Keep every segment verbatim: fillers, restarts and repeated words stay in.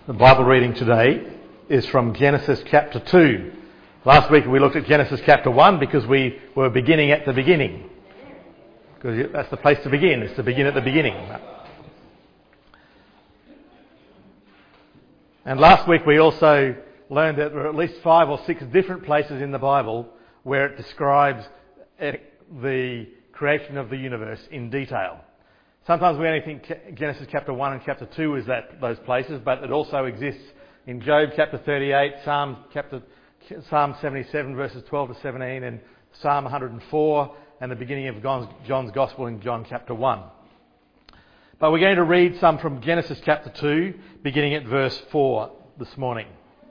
The Bible reading today is from Genesis chapter two. Last week we looked at Genesis chapter one because we were beginning at the beginning. Because that's the place to begin, is to begin at the beginning. And last week we also learned that there are at least five or six different places in the Bible where it describes the creation of the universe in detail. Sometimes we only think Genesis chapter one and chapter two is that those places, but it also exists in Job chapter thirty-eight, Psalm chapter Psalm seventy-seven verses twelve to seventeen, and Psalm one hundred four, and the beginning of John's, John's Gospel in John chapter one. But we're going to read some from Genesis chapter two, beginning at verse four this morning.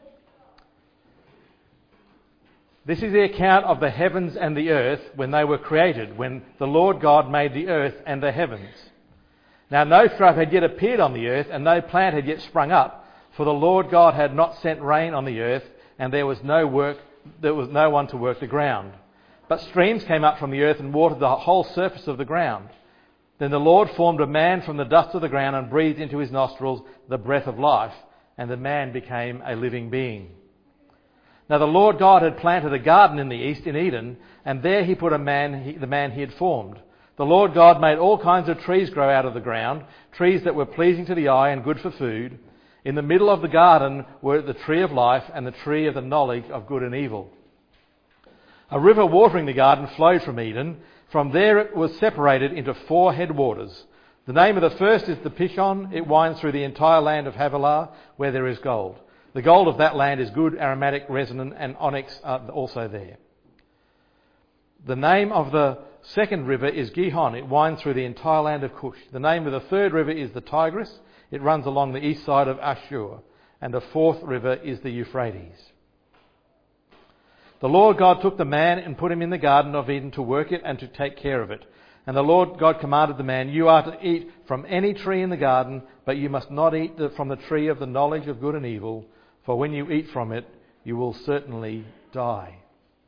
This is the account of the heavens and the earth when they were created, when the Lord God made the earth and the heavens. Now no shrub had yet appeared on the earth, and no plant had yet sprung up, for the Lord God had not sent rain on the earth, and there was no work, there was no one to work the ground. But streams came up from the earth and watered the whole surface of the ground. Then the Lord formed a man from the dust of the ground and breathed into his nostrils the breath of life, and the man became a living being. Now the Lord God had planted a garden in the east in Eden, and there he put a man, he, the man he had formed. The Lord God made all kinds of trees grow out of the ground, trees that were pleasing to the eye and good for food. In the middle of the garden were the tree of life and the tree of the knowledge of good and evil. A river watering the garden flowed from Eden. From there it was separated into four headwaters. The name of the first is the Pishon. It winds through the entire land of Havilah, where there is gold. The gold of that land is good aromatic resin, and onyx are also there. The name of the second river is Gihon. It winds through the entire land of Cush. The name of the third river is the Tigris. It runs along the east side of Ashur. And the fourth river is the Euphrates. The Lord God took the man and put him in the garden of Eden to work it and to take care of it. And the Lord God commanded the man, "You are to eat from any tree in the garden, but you must not eat from the tree of the knowledge of good and evil, for when you eat from it, you will certainly die."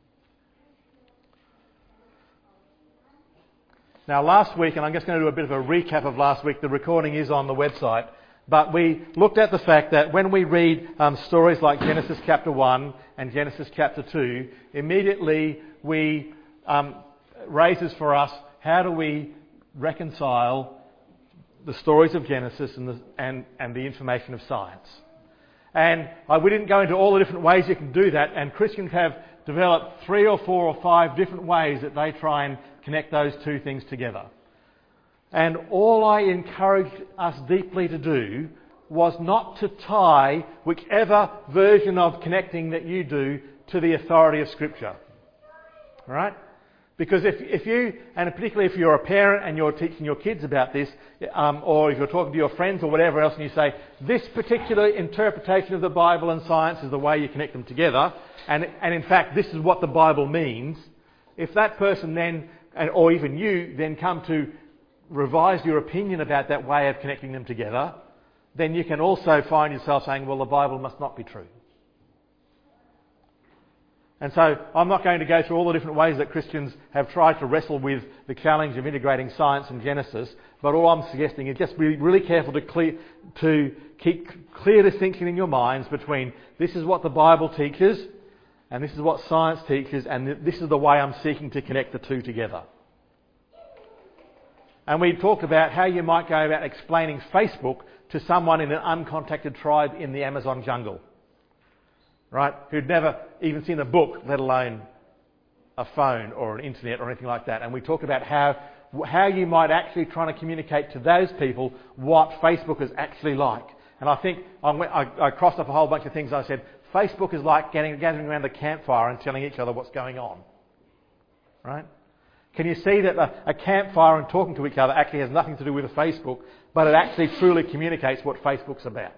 Now last week, and I'm just going to do a bit of a recap of last week, the recording is on the website, but we looked at the fact that when we read um, stories like Genesis chapter one and Genesis chapter two, immediately we um, raises for us, how do we reconcile the stories of Genesis and the, and, and the information of science? And uh, we didn't go into all the different ways you can do that, and Christians have developed three or four or five different ways that they try and connect those two things together. And all I encouraged us deeply to do was not to tie whichever version of connecting that you do to the authority of Scripture. All right? Because if, if you, and particularly if you're a parent and you're teaching your kids about this, um, or if you're talking to your friends or whatever else, and you say, this particular interpretation of the Bible and science is the way you connect them together, and, and in fact this is what the Bible means, if that person then, and, or even you, then come to revise your opinion about that way of connecting them together, then you can also find yourself saying, well, the Bible must not be true. And so I'm not going to go through all the different ways that Christians have tried to wrestle with the challenge of integrating science and Genesis, but all I'm suggesting is just be really careful to, clear, to keep clear distinction in your minds between this is what the Bible teaches and this is what science teaches, and this is the way I'm seeking to connect the two together. And we talked about how you might go about explaining Facebook to someone in an uncontacted tribe in the Amazon jungle, right? Who'd never even seen a book, let alone a phone or an internet or anything like that. And we talked about how how you might actually try to communicate to those people what Facebook is actually like. And I think I, went, I, I crossed off a whole bunch of things. I said, Facebook is like getting, gathering around the campfire and telling each other what's going on, right? Can you see that a, a campfire and talking to each other actually has nothing to do with a Facebook, but it actually truly communicates what Facebook's about?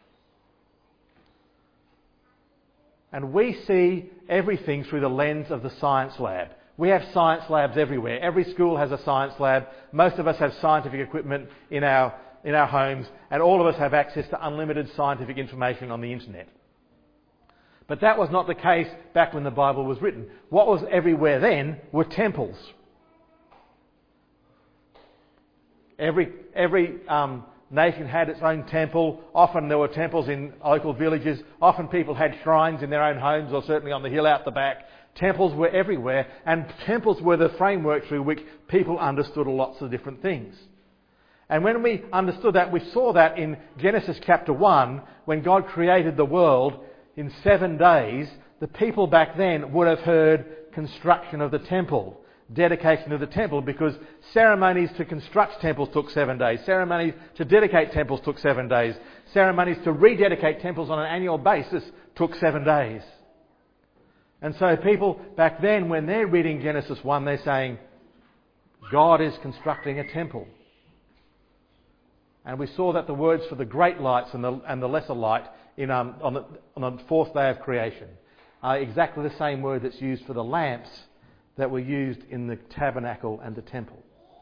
And we see everything through the lens of the science lab. We have science labs everywhere. Every school has a science lab. Most of us have scientific equipment in our, in our homes, and all of us have access to unlimited scientific information on the internet. But that was not the case back when the Bible was written. What was everywhere then were temples. Every, every um, nation had its own temple. Often there were temples in local villages. Often people had shrines in their own homes, or certainly on the hill out the back. Temples were everywhere, and temples were the framework through which people understood lots of different things. And when we understood that, we saw that in Genesis chapter one, when God created the world in seven days, the people back then would have heard construction of the temple, dedication of the temple, because ceremonies to construct temples took seven days. Ceremonies to dedicate temples took seven days. Ceremonies to rededicate temples on an annual basis took seven days. And so people back then, when they're reading Genesis one, they're saying, God is constructing a temple. And we saw that the words for the great lights and the, and the lesser light in, um, on, the, on the fourth day of creation are exactly the same word that's used for the lamps that were used in the tabernacle and the temple.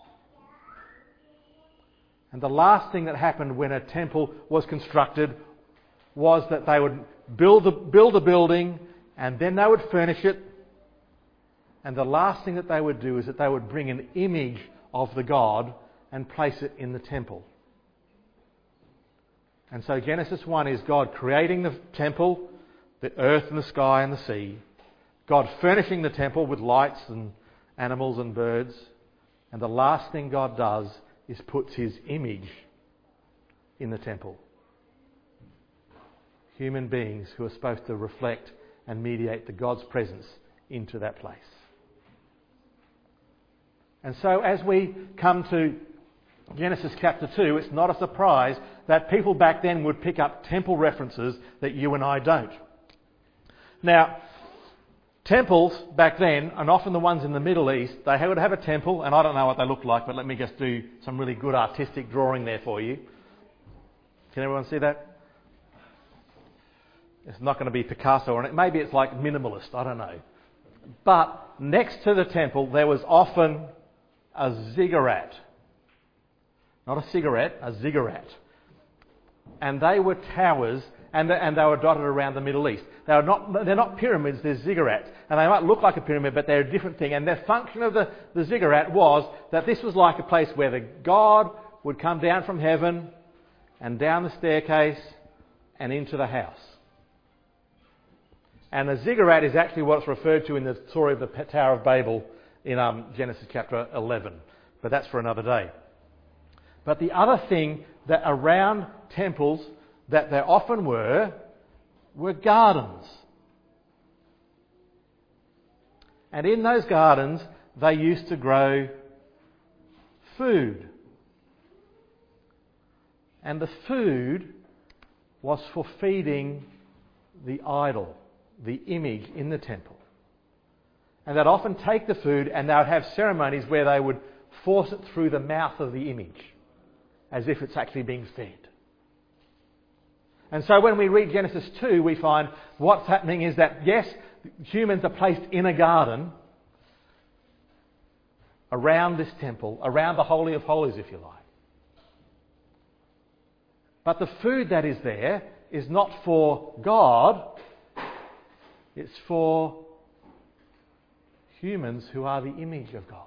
And the last thing that happened when a temple was constructed was that they would build a, build a building, and then they would furnish it. And the last thing that they would do is that they would bring an image of the God and place it in the temple. And so Genesis one is God creating the temple, the earth and the sky and the sea. God furnishing the temple with lights and animals and birds. And the last thing God does is puts his image in the temple. Human beings who are supposed to reflect and mediate the God's presence into that place. And so as we come to Genesis chapter two, it's not a surprise that people back then would pick up temple references that you and I don't. Now, temples back then, and often the ones in the Middle East, they would have a temple, and I don't know what they look like, but let me just do some really good artistic drawing there for you. Can everyone see that? It's not going to be Picasso on it. Maybe it's like minimalist, I don't know. But next to the temple, there was often a ziggurat. Not a cigarette, a ziggurat. And they were towers, and they, and they were dotted around the Middle East. They are not, they're not pyramids, they're ziggurats. And they might look like a pyramid, but they're a different thing. And the function of the, the ziggurat was that this was like a place where the God would come down from heaven and down the staircase and into the house. And the ziggurat is actually what's referred to in the story of the Tower of Babel in um, Genesis chapter eleven. But that's for another day. But the other thing that around temples that there often were, were gardens. And in those gardens, they used to grow food. And the food was for feeding the idol, the image in the temple. And they'd often take the food and they would have ceremonies where they would force it through the mouth of the image, as if it's actually being fed. And so when we read Genesis two, we find what's happening is that, yes, humans are placed in a garden around this temple, around the Holy of Holies, if you like. But the food that is there is not for God, it's for humans who are the image of God.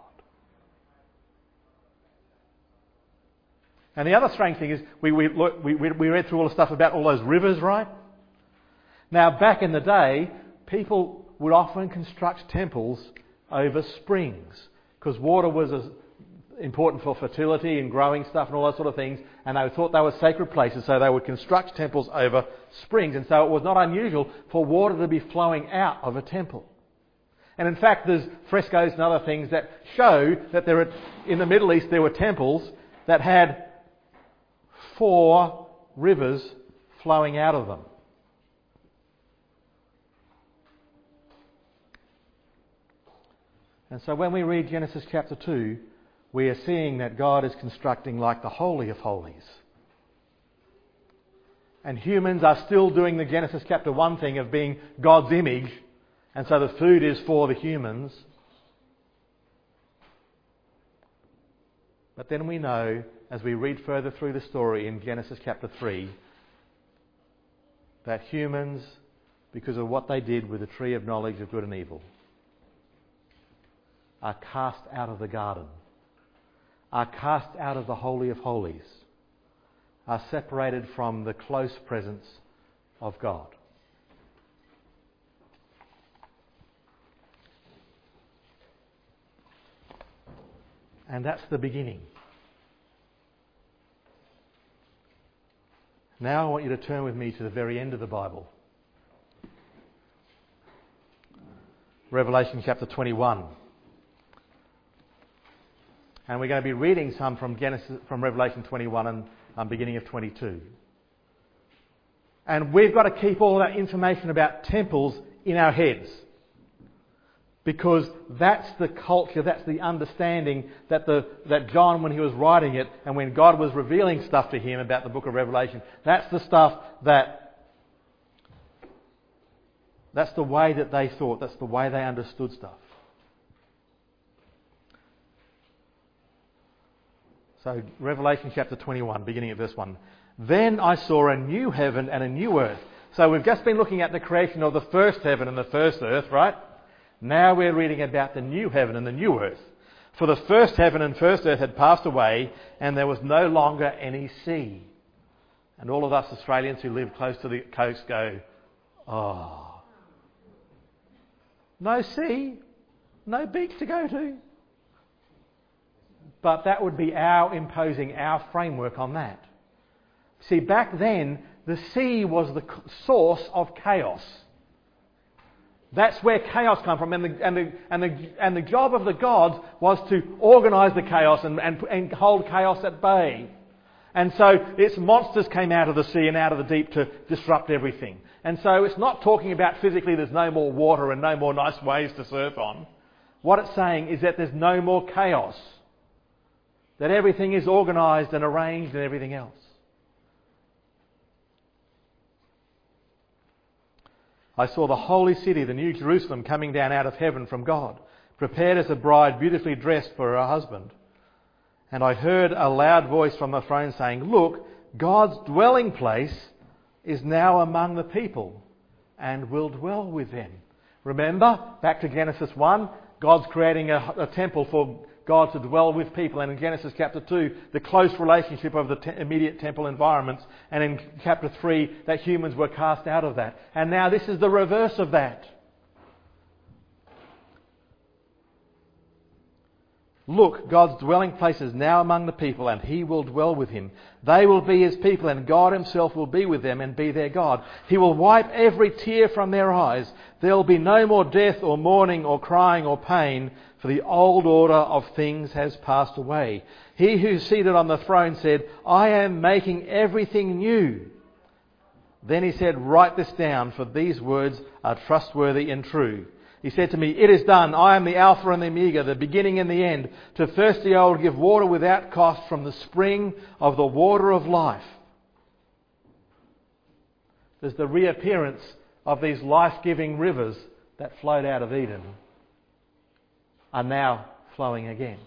And the other strange thing is, we, we, look, we, we read through all the stuff about all those rivers, right? Now, back in the day, people would often construct temples over springs, because water was as important for fertility and growing stuff and all those sort of things, and they thought they were sacred places, so they would construct temples over springs. And so it was not unusual for water to be flowing out of a temple. And in fact, there's frescoes and other things that show that there were, in the Middle East, there were temples that had four rivers flowing out of them. And so when we read Genesis chapter two, we are seeing that God is constructing like the Holy of Holies. And humans are still doing the Genesis chapter one thing of being God's image, and so the food is for the humans. But then we know, as we read further through the story in Genesis chapter three, that humans, because of what they did with the tree of knowledge of good and evil, are cast out of the garden, are cast out of the Holy of Holies, are separated from the close presence of God. And that's the beginning. Now I want you to turn with me to the very end of the Bible. Revelation chapter twenty-one. And we're going to be reading some from Genesis, from Revelation twenty-one and um, beginning of twenty-two. And we've got to keep all that information about temples in our heads. Because that's the culture, that's the understanding that the that John, when he was writing it, and when God was revealing stuff to him about the book of Revelation, that's the stuff that, that's the way that they thought, that's the way they understood stuff. So, Revelation chapter twenty-one, beginning at verse one. Then I saw a new heaven and a new earth. So we've just been looking at the creation of the first heaven and the first earth, right? Now we're reading about the new heaven and the new earth. For the first heaven and first earth had passed away, and there was no longer any sea. And all of us Australians who live close to the coast go, oh, no sea, no beach to go to. But that would be our imposing our framework on that. See, back then, the sea was the source of chaos. That's where chaos comes from, and the, and the, and the, and the job of the gods was to organise the chaos and, and, and hold chaos at bay. And so its monsters came out of the sea and out of the deep to disrupt everything. And so it's not talking about physically there's no more water and no more nice waves to surf on. What it's saying is that there's no more chaos. That everything is organised and arranged and everything else. I saw the holy city, the new Jerusalem, coming down out of heaven from God, prepared as a bride beautifully dressed for her husband. And I heard a loud voice from the throne saying, "Look, God's dwelling place is now among the people and will dwell with them." Remember, back to Genesis one, God's creating a, a temple for God to dwell with people. And in Genesis chapter two, the close relationship of the te- immediate temple environments. And in chapter three, that humans were cast out of that. And now this is the reverse of that. Look, God's dwelling place is now among the people, and He will dwell with him. They will be His people, and God Himself will be with them and be their God. He will wipe every tear from their eyes. There will be no more death or mourning or crying or pain, for the old order of things has passed away. He who is seated on the throne said, "I am making everything new." Then He said, "Write this down, for these words are trustworthy and true." He said to me, "It is done. I am the Alpha and the Omega, the beginning and the end. To thirsty I will give water without cost from the spring of the water of life." There's the reappearance of these life-giving rivers that flowed out of Eden are now flowing again.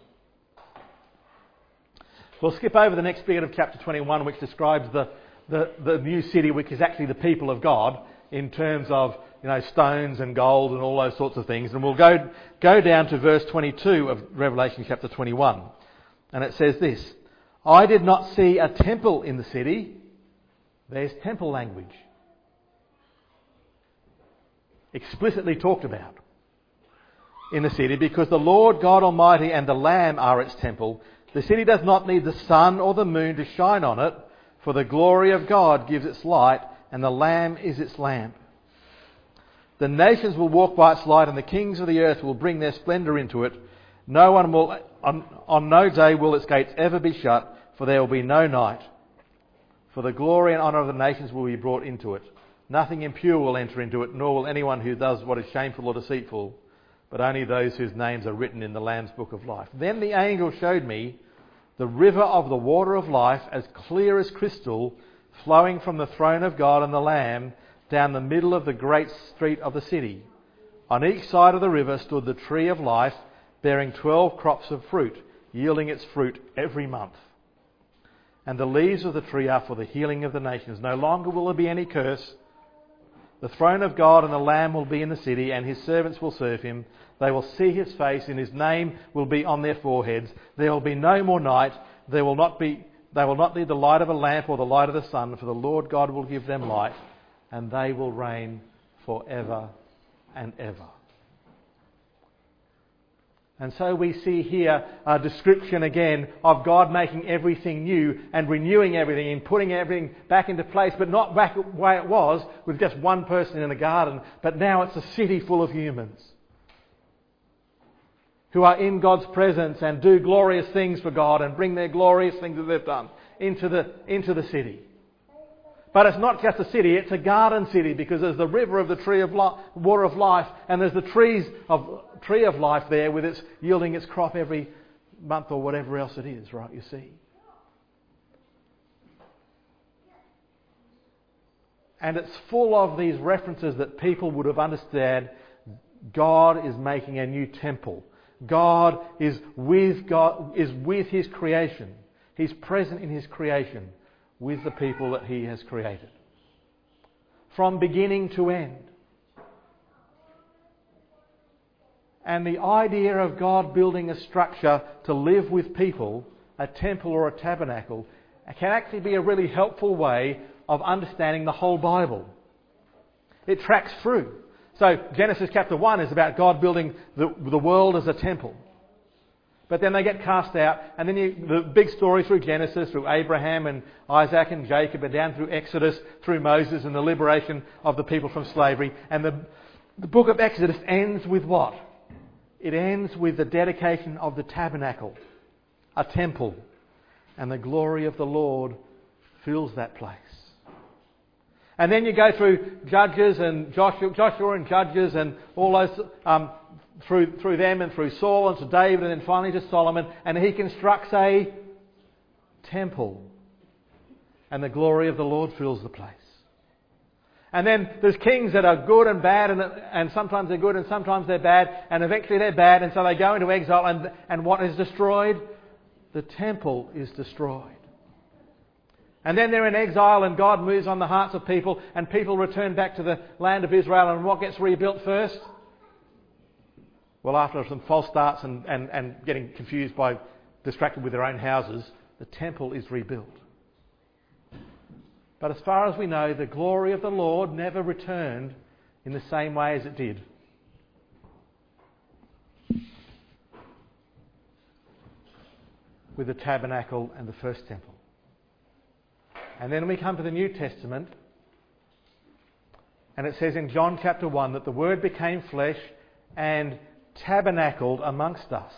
We'll skip over the next bit of chapter twenty-one, which describes the, the, the new city, which is actually the people of God, in terms of, you know, stones and gold and all those sorts of things. And we'll go, go down to verse twenty-two of Revelation chapter twenty-one. And it says this: "I did not see a temple in the city." There's temple language. Explicitly talked about in the city, because the Lord God Almighty and the Lamb are its temple. The city does not need the sun or the moon to shine on it, for the glory of God gives its light, and the Lamb is its lamp. The nations will walk by its light, and the kings of the earth will bring their splendour into it. No one will, on, on no day will its gates ever be shut, for there will be no night. For the glory and honour of the nations will be brought into it. Nothing impure will enter into it, nor will anyone who does what is shameful or deceitful, but only those whose names are written in the Lamb's book of life. Then the angel showed me the river of the water of life, as clear as crystal, flowing from the throne of God and the Lamb down the middle of the great street of the city. On each side of the river stood the tree of life, bearing twelve crops of fruit, yielding its fruit every month. And the leaves of the tree are for the healing of the nations. No longer will there be any curse. The throne of God and the Lamb will be in the city, and His servants will serve Him. They will see His face, and His name will be on their foreheads. There will be no more night. There will not be they will not need the light of a lamp or the light of the sun, for the Lord God will give them light, and they will reign forever and ever. And so we see here a description again of God making everything new and renewing everything and putting everything back into place, but not back the way it was with just one person in a garden, but now it's a city full of humans who are in God's presence and do glorious things for God and bring their glorious things that they've done into the, into the city. But it's not just a city, it's a garden city, because there's the river of the tree of li- water of life, and there's the trees of tree of life there with its yielding its crop every month or whatever else it is, right, you see. And it's full of these references that people would have understood. God is making a new temple. God is with God is with His creation. He's present in His creation with the people that He has created. From beginning to end. And the idea of God building a structure to live with people, a temple or a tabernacle, can actually be a really helpful way of understanding the whole Bible. It tracks through. So Genesis chapter one is about God building the, the world as a temple. But then they get cast out, and then you, the big story through Genesis, through Abraham and Isaac and Jacob, and down through Exodus, through Moses and the liberation of the people from slavery. And the, the book of Exodus ends with what? It ends with the dedication of the tabernacle, a temple, and the glory of the Lord fills that place. And then you go through Judges and Joshua, Joshua and Judges and all those, um, through through them and through Saul and to David and then finally to Solomon, and he constructs a temple. And the glory of the Lord fills the place. And then there's kings that are good and bad, and, and sometimes they're good and sometimes they're bad, and eventually they're bad, and so they go into exile, and, and what is destroyed? The temple is destroyed. And then they're in exile, and God moves on the hearts of people, and people return back to the land of Israel, and what gets rebuilt first? Well, after some false starts and, and, and getting confused by, distracted with their own houses, the temple is rebuilt. But as far as we know, the glory of the Lord never returned in the same way as it did. With the tabernacle and the first temple. And then we come to the New Testament, and it says in John chapter one that the Word became flesh and tabernacled amongst us.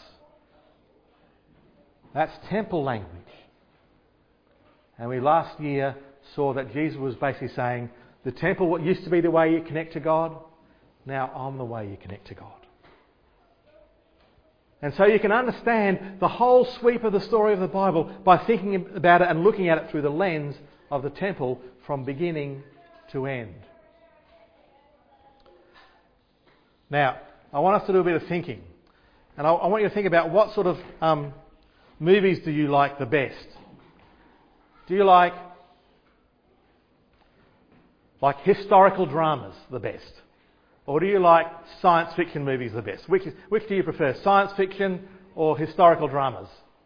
That's temple language. And we last year saw that Jesus was basically saying, the temple, what used to be the way you connect to God, now I'm the way you connect to God. And so you can understand the whole sweep of the story of the Bible by thinking about it and looking at it through the lens of the temple from beginning to end. Now, I want us to do a bit of thinking. And I, I want you to think about what sort of um, movies do you like the best? Do you like like historical dramas the best? Or do you like science fiction movies the best? Which, is, which do you prefer, science fiction or historical dramas?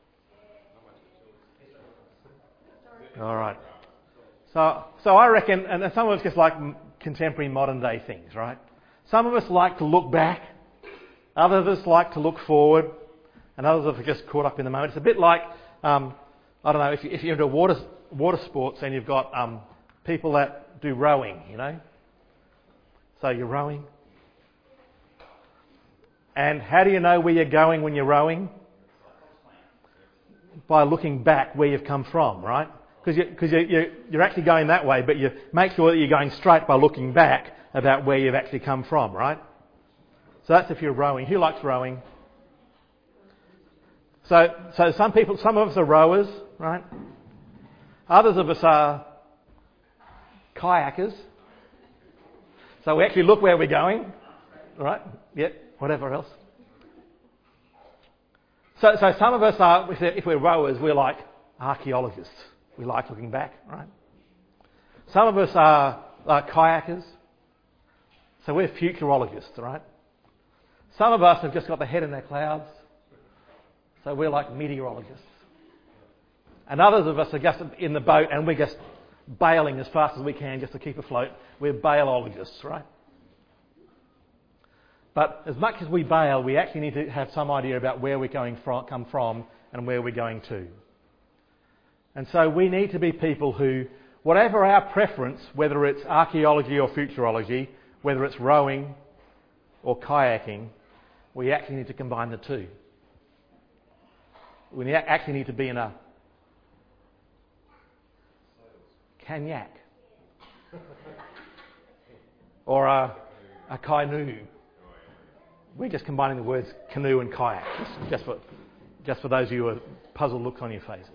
All right. So, so I reckon, and some of us just like contemporary modern day things, right? Some of us like to look back, others of us like to look forward, and others are just caught up in the moment. It's a bit like, um, I don't know, if, you, if you're into water water sports and you've got um, people that do rowing, you know. So you're rowing. And how do you know where you're going when you're rowing? By looking back where you've come from, right? Because you, cause you, you, you're actually going that way, but you make sure that you're going straight by looking back about where you've actually come from, right? So that's if you're rowing. Who likes rowing? So, so some people, some of us are rowers, right? Others of us are kayakers. So we actually look where we're going, right? Yep, whatever else. So, so some of us are, if we're rowers, we're like archaeologists. We like looking back, right? Some of us are like kayakers. So we're futurologists, right? Some of us have just got the head in the clouds. So we're like meteorologists. And others of us are just in the boat and we're just bailing as fast as we can just to keep afloat. We're bailologists, right? But as much as we bail, we actually need to have some idea about where we're going from, come from and where we're going to. And so we need to be people who, whatever our preference, whether it's archaeology or futurology, whether it's rowing or kayaking, we actually need to combine the two. We actually need to be in a kayak or a, a canoe. We're just combining the words canoe and kayak, just, just, for, just for those of you who are puzzled looks on your faces.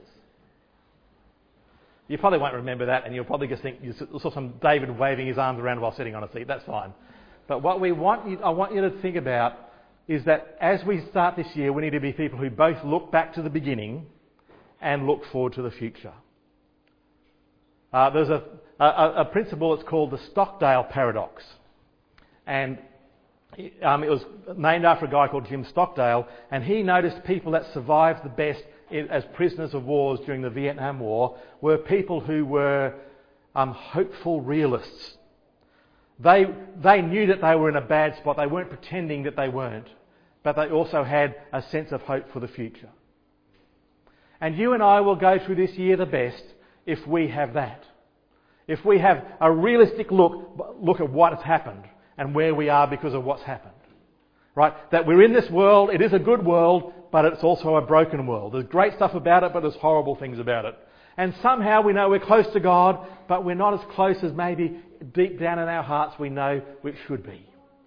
You probably won't remember that, and you'll probably just think you saw some David waving his arms around while sitting on a seat. That's fine. But what we want you, I want you to think about is that as we start this year, we need to be people who both look back to the beginning and look forward to the future. Uh, there's a, a, a principle that's called the Stockdale paradox, and um, it was named after a guy called Jim Stockdale, and he noticed people that survived the best as prisoners of wars during the Vietnam War were people who were um, hopeful realists. They, they knew that they were in a bad spot. They weren't pretending that they weren't, but they also had a sense of hope for the future. And you and I will go through this year the best if we have that. If we have a realistic look, look at what has happened and where we are because of what's happened. Right? That we're in this world, it is a good world, but it's also a broken world. There's great stuff about it, but there's horrible things about it. And somehow we know we're close to God, but we're not as close as maybe deep down in our hearts we know we should be.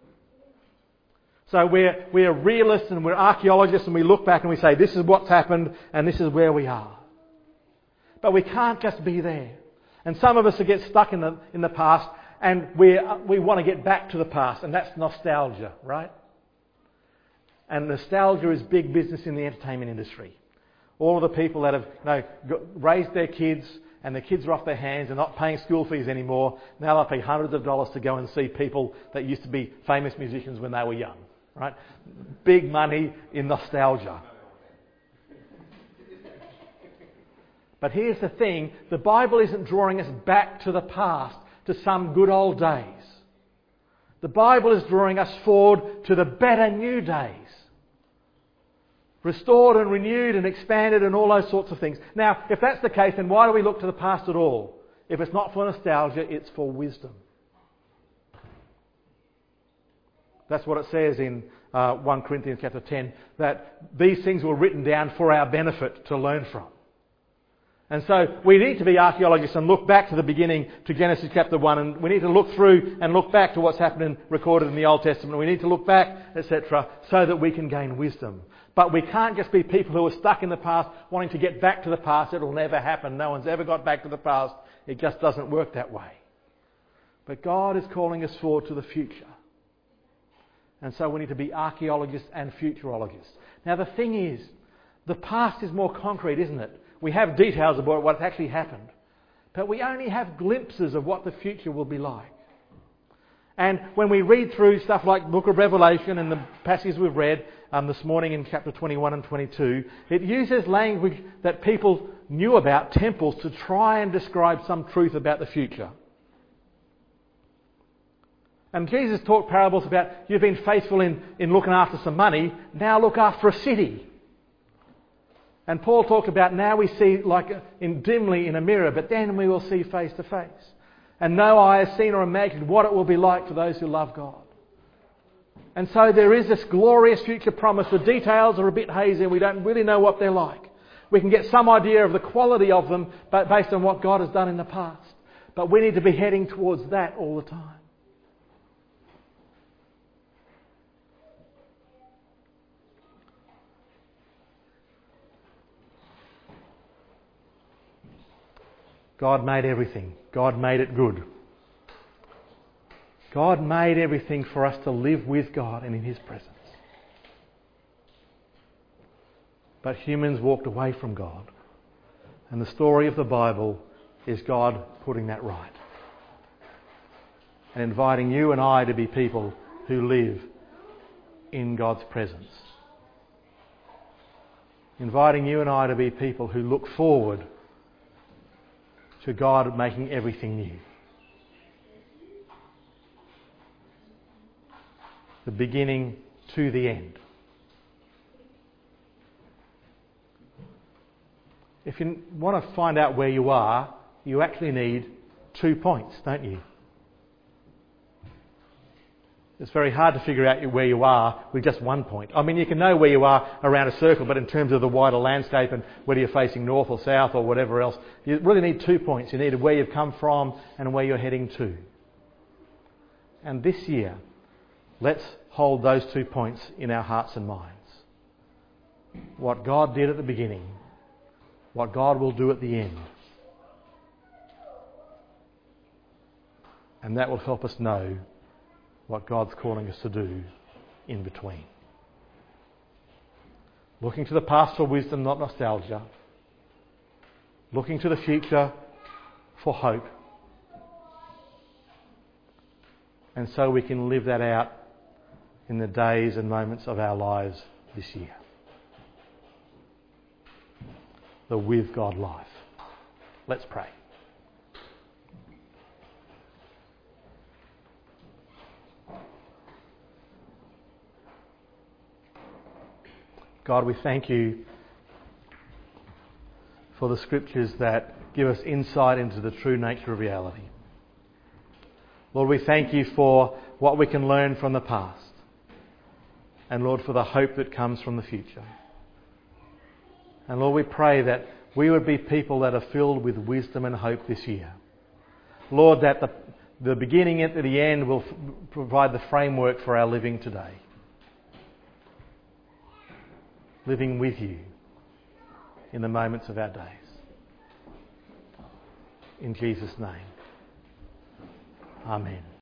So we're, we're realists and we're archaeologists, and we look back and we say, this is what's happened and this is where we are. But we can't just be there. And some of us get stuck in the, in the past, and we we want to get back to the past, and that's nostalgia, right? And nostalgia is big business in the entertainment industry. All of the people that have you know, got, raised their kids and their kids are off their hands and not paying school fees anymore, now they'll pay hundreds of dollars to go and see people that used to be famous musicians when they were young. Right? Big money in nostalgia. But here's the thing, the Bible isn't drawing us back to the past, to some good old days. The Bible is drawing us forward to the better new days. Restored and renewed and expanded and all those sorts of things. Now, if that's the case, then why do we look to the past at all? If it's not for nostalgia, it's for wisdom. That's what it says in uh, First Corinthians chapter ten, that these things were written down for our benefit to learn from. And so we need to be archaeologists and look back to the beginning, to Genesis chapter one, and we need to look through and look back to what's happening recorded in the Old Testament. We need to look back, et cetera, so that we can gain wisdom. But we can't just be people who are stuck in the past, wanting to get back to the past. It'll never happen. No one's ever got back to the past. It just doesn't work that way. But God is calling us forward to the future. And so we need to be archaeologists and futurologists. Now the thing is, the past is more concrete, isn't it? We have details about what's actually happened. But we only have glimpses of what the future will be like. And when we read through stuff like the book of Revelation and the passages we've read um, this morning in chapter twenty-one and twenty-two, it uses language that people knew about, temples, to try and describe some truth about the future. And Jesus talked parables about, you've been faithful in, in looking after some money, now look after a city. And Paul talked about, now we see like in dimly in a mirror, but then we will see face to face. And no eye has seen or imagined what it will be like for those who love God. And so there is this glorious future promise. The details are a bit hazy and we don't really know what they're like. We can get some idea of the quality of them but based on what God has done in the past. But we need to be heading towards that all the time. God made everything. God made it good. God made everything for us to live with God and in His presence. But humans walked away from God. And the story of the Bible is God putting that right. And inviting you and I to be people who live in God's presence. Inviting you and I to be people who look forward to God making everything new. The beginning to the end. If you want to find out where you are, you actually need two points, don't you? It's very hard to figure out where you are with just one point. I mean, you can know where you are around a circle, but in terms of the wider landscape and whether you're facing north or south or whatever else, you really need two points. You need where you've come from and where you're heading to. And this year, let's hold those two points in our hearts and minds. What God did at the beginning, what God will do at the end. And that will help us know what God's calling us to do in between. Looking to the past for wisdom, not nostalgia. Looking to the future for hope. And so we can live that out in the days and moments of our lives this year. The with God life. Let's pray. God, we thank you for the scriptures that give us insight into the true nature of reality. Lord, we thank you for what we can learn from the past. And Lord, for the hope that comes from the future. And Lord, we pray that we would be people that are filled with wisdom and hope this year. Lord, that the, the beginning and the end will f- provide the framework for our living today. Living with you in the moments of our days. In Jesus' name. Amen.